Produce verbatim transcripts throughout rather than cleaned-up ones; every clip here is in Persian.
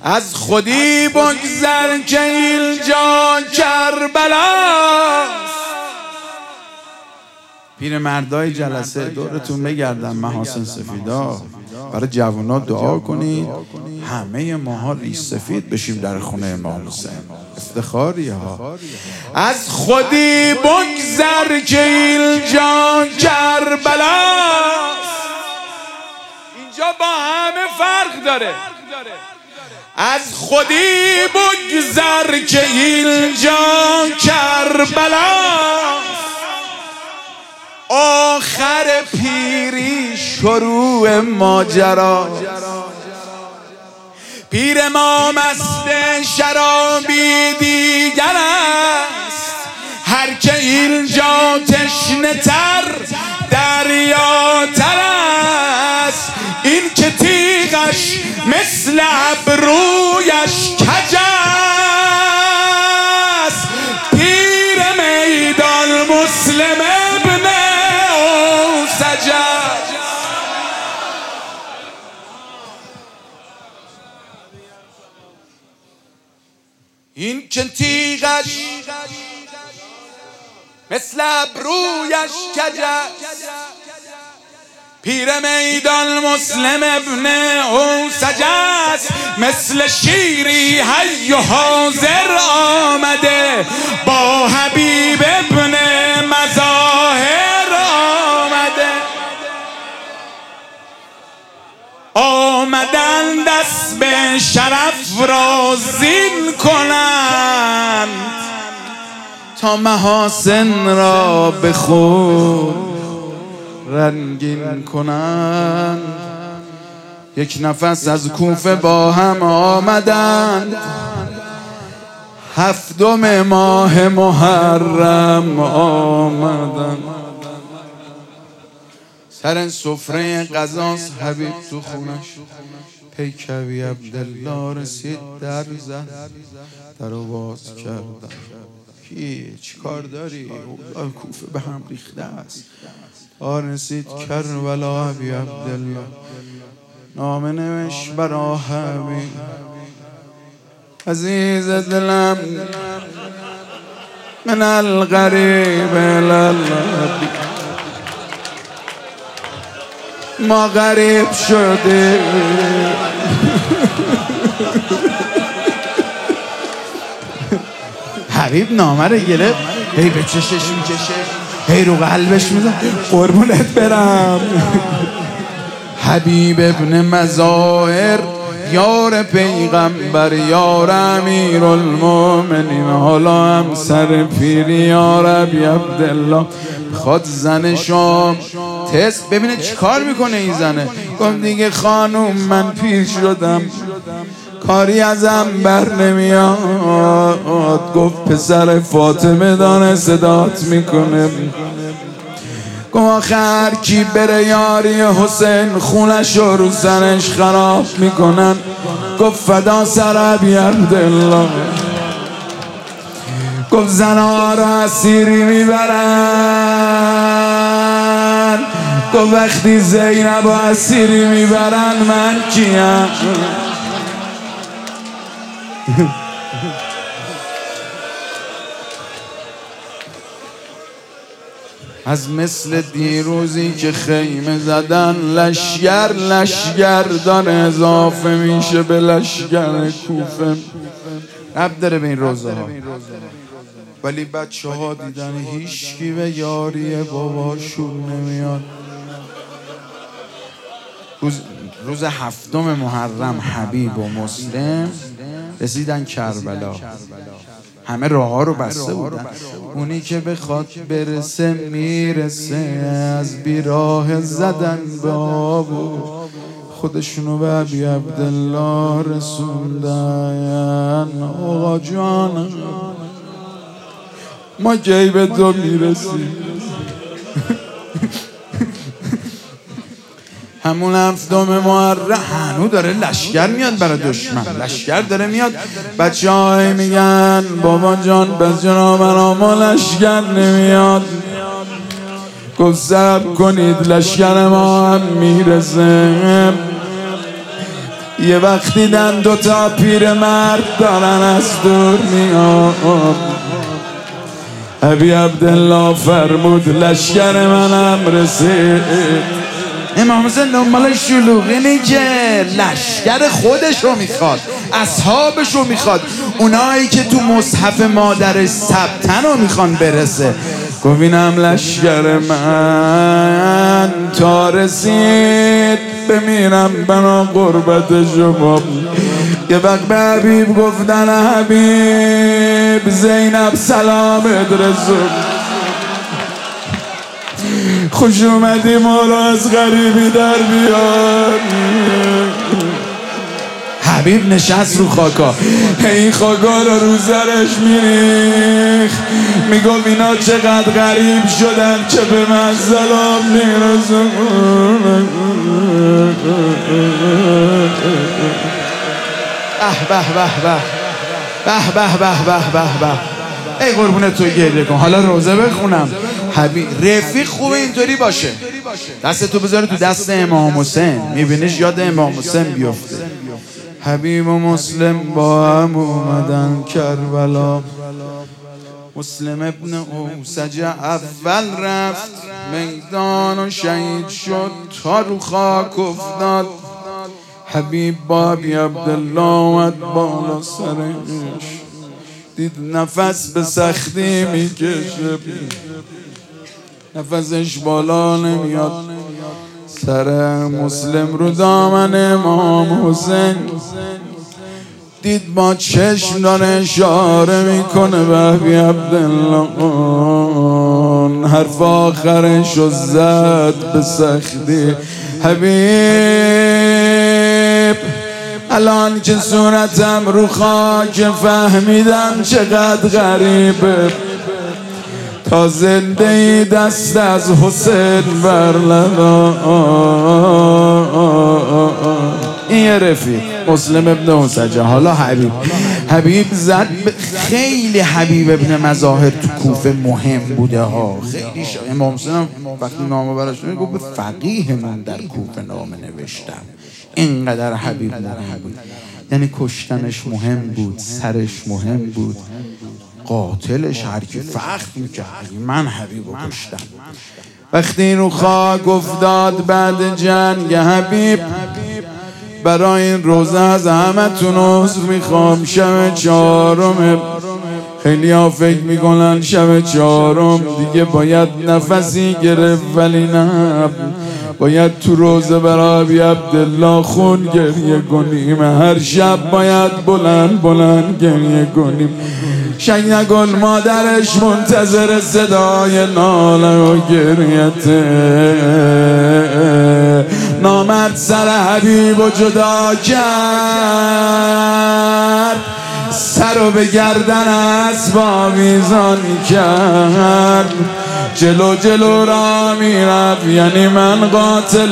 از خودی بگذر که اینجا کربلاست. پیرمردای جلسه دورتون بگردن، محاسن سفیدا، برای جوانا دعا کنید همه ماها ریش سفید بشیم در خونه امام حسین. افتخاری ها. از خودی بگذر که اینجا کربلاست. اینجا با همه فرق داره. از خودی بگذر که اینجا کربلاست. آخر پیری شروع ماجرا. پیر ما مست شرابی دیگر است، هر که اینجا تشنه تر دریا تر است. این که تیغش مثل ابرویش کج است، پیر میدان مسلم ابن اوسج. این که تیغش مثل ابرویش کج است، پیر میدان مسلم ابن اوسج است. مثل شیری حی و حاضر آمده، با حبیب ابن مظاهر آمده. آمدن دست به شرف را زین کنند، تا محاسن را به خود رنگین کنند. یک نفس از کوفه با هم آمدند، هفتم ماه محرم آمدند. سر سفره غذاست حبیب تو خونش، پیکوی عبدالله رسید در زد، در رو باز کردن. هیچ کار داری؟ اوضاع کوفه به هم ریخته است. تا رسید کربلا ابی عبدالله، نامه نوشت برا حبیب. عزیز دلم من الغریب الالبی، ما غریب شده. حبیب نامه رو گرفت، هی به چشش میکشه، هی رو قلبش میزن، قربونت برم. حبیب ابن مظاهر یار پیغمبر، یار امیر المومنین، حالا هم سر پیری یار ابی عبدالله. خود زن شام تست ببینه چی کار میکنه این زنه. گفت دیگه خانوم من پیر شدم، کاری ازم بر نمیاد. گفت پسر فاطمه دانه صدات میکنه. گفت آخر کی بره یاری حسین، خونش رو رو زنش خراب میکنن. گفت فدا سر ابی عبدالله. گفت زنها رو اسیری میبرن. گفت وقتی زینب رو اسیری میبرن من کیم؟ از مثل دیروزی که خیمه زدن، لشگر لشگر داره اضافه میشه به لشگر کوفه. رب داره به این روزه ها، ولی بچه ها دیدن هیچکی به یاری باباشون نمیاد. روز, روز هفتم محرم حبیب و مسلم رسیدن کربلا. همه راه ها رو بسته بودن، اونی که بخواد برسه میرسه. از بیراه زدن به آبو، خودشونو به ابی عبدالله رسوندن. آقا جان ما کی به تو میرسیم؟ همون هفتم محرم هنو داره لشگر میاد برای دشمن، لشگر داره میاد. بچه های میگن بابا جان بس جناب ما لشگر نمیاد. گفت صبر کنید لشگر ما هم میرسه. یه وقت دیدن دوتا پیر مرد دارن از دور میان. ابی عبدالله فرمود لشکر منم رسید. امام حسین دنبال شلوغی نیگه، لشکر خودشو میخواد، اصحابشو میخواد، اونایی که تو مصحف مادرش ثبتن رو میخوان برسه. گفت اینم لشکر من تا رسید بمیرم بنا قربت شما. یه وقت به حبیب گفتن حبیب زینب سلامت رسول، خوش اومدی ما را از غریبی در بیار. حبیب نشست رو خاکا، این خاکا رو رو زرش میریخ، میگم اینا چقدر غریب شدن که به من سلام میرسون. به به به به به به به به به به. ای قربونت تو گریه کن، حالا روزه بخونم. حبیب رفیق خوبه اینطوری باشه، دست تو بذاره تو دست امام حسین، میبینیش یاد امام حسین بیفته. حبیب و مسلم با هم اومدن کربلا، مسلم ابن اوسج اول رفت میدان و شهید شد تا رو خاک افتاد. حبیب با ابی عبدالله اومد بالا سرش، دید نفس به سختی میکشه، نفسش بالا نمیاد. سر مسلم رو دامن امام حسین، دید با چشم داره اشاره میکنه به ابی عبدالله. حرف آخرش رو زد به سختی. حبیب الان که صورتم رو خاک فهمیدم چقدر غریبه، تا زنده ای دست از حسین برلنا. این یه رفیق مسلم ابن اوسجه. حالا حبیب حبیب زد خیلی. حبیب ابن مظاهر تو کوفه مهم بوده ها، خیلی شا... امام حسین وقتی نامه براش نوشت گفت فقیهمون در کوفه نامه نوشتم. اینقدر حبیب مهم بود، یعنی کشتنش مهم بود، سرش مهم بود، قاتلش هر کی فخر میکرد من حبیبو کشتم. وقتی رو خاک افتاد بعد جنگ حبیب، برای این روزه از همتون عذر میخوام، شب چهارم. خیلی ها فکر میکنن شب چهارم دیگه باید نفسی گرفت، ولی نه، باید تو روزه برای ابی عبدالله خون گریه کنیم، هر شب باید بلند بلند گریه کنیم. شک نکن مادرش منتظر صدای ناله و گریته، نامرد سر حبیب و جدا کرد، سر و به گردن اسبا میزان کرد، جلو جلو را میرفت، یعنی من قاتل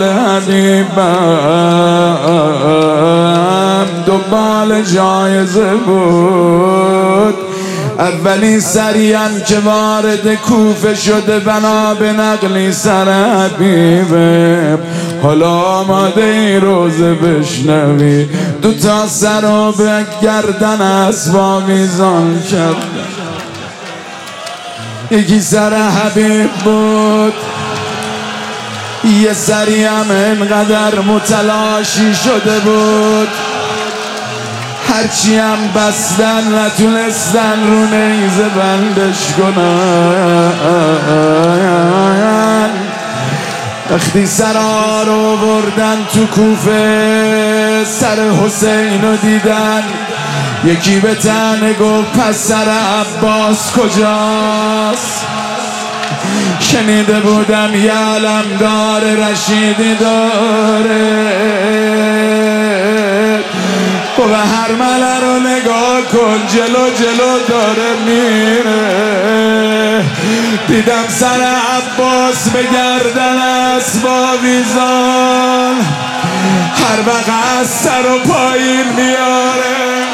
حبیبم، دنبال جایزه بود. اولین سریعن که وارد کوفه شده بنا به نقلی سر حبیبه، حالا آماده این روزه بشنوی، دوتا سر و به گردن اسبا میزان کرد. یکی سر حبیب بود، یه سری هم انقدر متلاشی شده بود، هرچی هم بستن نتونستن رو نیزه بندش کنن. وقتی سرها رو بردن تو کوفه، سر حسین رو دیدن، یکی به تنه گفت پس سر عباس کجاست؟ شنیده بودم یه علم داره رشیدی داره، و هر مله رو نگاه کن جلو جلو داره میره. دیدم سر عباس به گردن اسبا ویزان، هر وقت از سر و پایین میاره،